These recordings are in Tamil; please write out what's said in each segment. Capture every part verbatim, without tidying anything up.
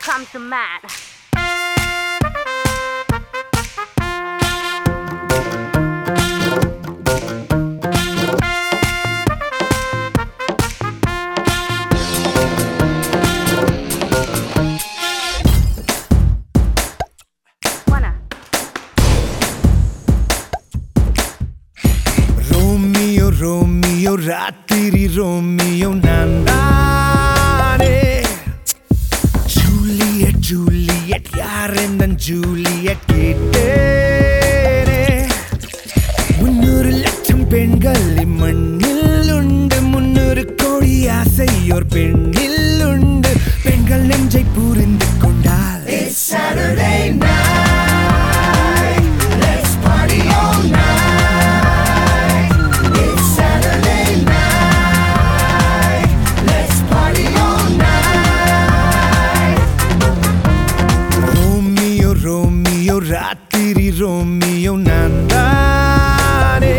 comes the man. Romeo, Romeo, ராத்திரி ரோமியோ நானே. ஜூலியட் ஜூலியட் யாரெந்த ஜூலியட் கேட்டேனே. முன்னூறு லட்சம் பெண்கள் இம்மண்ணில் உண்டு, முன்னூறு கோடி ஆசையோர் பெண்ணில் உண்டு. பெண்கள் நெஞ்சை புரிந்து கொண்டால் It's Saturday night, let's party all night. It's Saturday night, let's party all night. Romeo, Romeo, ராத்திரி ரோமியோ நானே.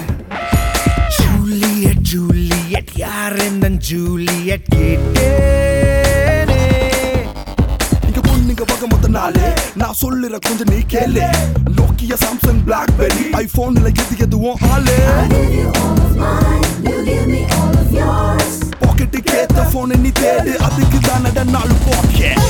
ஜூலியட் ஜூலியட் யாரெந்த ஜூலியட் கேட்டேனே. இங்க பொண்ணுங்க வகை மொத்த நாளே நான் சொல்லுற கொஞ்சம் நீ கேளு. நோக்கியா சாம்சங் பிளாக்பெரி ஐபோன்ல எது எதுவும் ஆளு. பாக்கெட்டுக்கு ஏத்த போன் நீ தேடு, அதுக்கு தானட நாலு பாக்கெட்.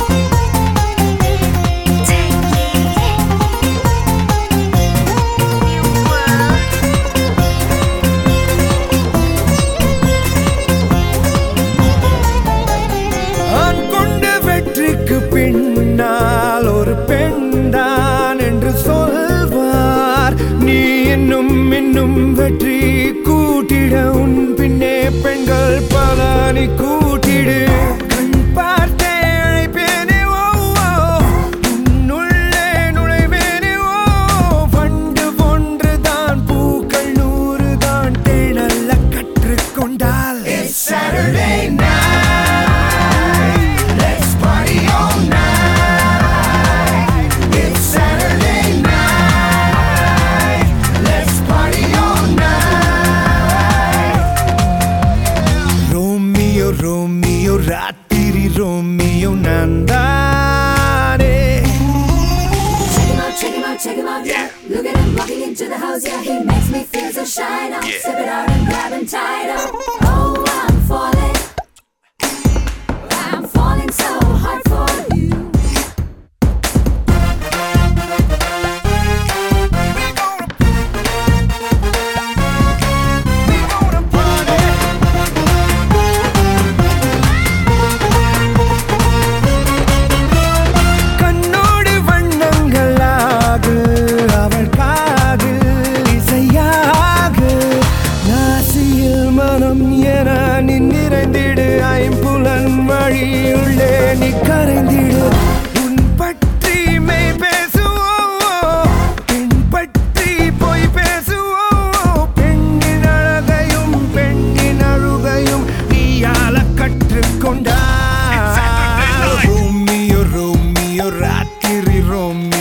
ஆண் கொண்ட வெற்றிக்கு பின்னால் ஒரு பெண்தான் என்று சொல்வார். நீ இன்னும் இன்னும் வெற்றி கூட்டிட உன் பின்னே பெண்கள் பல நீ கூட்டிடு. கண் பார்த்தே அழைப்பேனே ஓ ஓ, உன்னுள்ளே நுழைவேனே ஓ. வண்டு ஒன்றுதான் பூக்கள் நூறு தான் தேனல்ல கற்றுக்கொண்டால் It's Saturday night, let's party all night. It's Saturday night, let's party all night. Romeo, Romeo, ராத்திரி ரோமியோ நானே. Check him out, check him out, check him out, yeah. Look at him walking into the house, yeah. He makes me feel so shy now. Yeah. Sip it out and grab him tight up. Oh, I'm falling. I'm falling so hard for you. கண்ணோடு வண்ணங்களாகு அவள் காதில் இசையாகு. நாசியில் மனம் என நீ நிறைந்திடு, ஐம்புலன் வழியுள்ளே நீ கரைந்திடு. உன் பற்றி மெய் பேசுவோம், பெண் பற்றி பொய் பேசுவோம். பெண்ணின் அழகையும் பெண்ணின் அழுகையும் நீயால கற்றுக்கொண்டாய். ரோமியோ, ரோமியோ, ராத்திரி ரோமியோ